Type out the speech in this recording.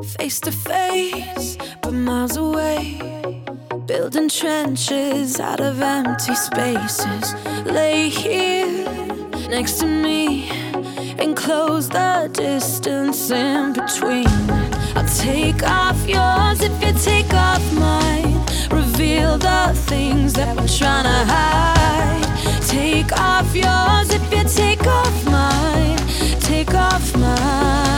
face to face, but miles away. Building trenches out of empty spaces. Lay here next to me and close the distance in between. I'll take off yours if you take off mine. Reveal the things that we're trying to hide. Take off yours if you take off mine. Take off mine.